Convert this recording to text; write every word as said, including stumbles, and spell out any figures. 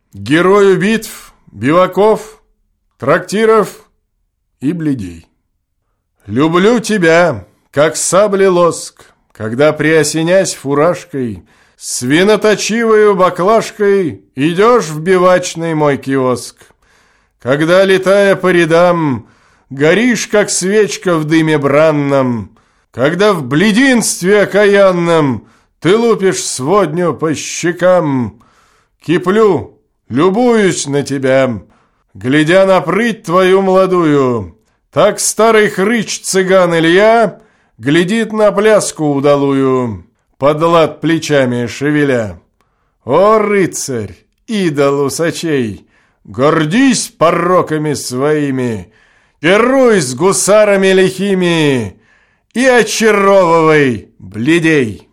герою битв, биваков, трактиров и бледей. Люблю тебя, как сабли лоск, когда, приосенясь фуражкой, с виноточивою баклажкой идешь в бивачный мой киоск. Когда, летая по рядам, горишь, как свечка в дыме бранном, когда в блединстве окаянном ты лупишь сводню по щекам, киплю, любуюсь на тебя, глядя на прыть твою молодую. Так старый хрыч цыган Илья глядит на пляску удалую, под лад плечами шевеля. О, рыцарь, идол усачей, гордись пороками своими, пируй с гусарами лихими и очаровывай бледей.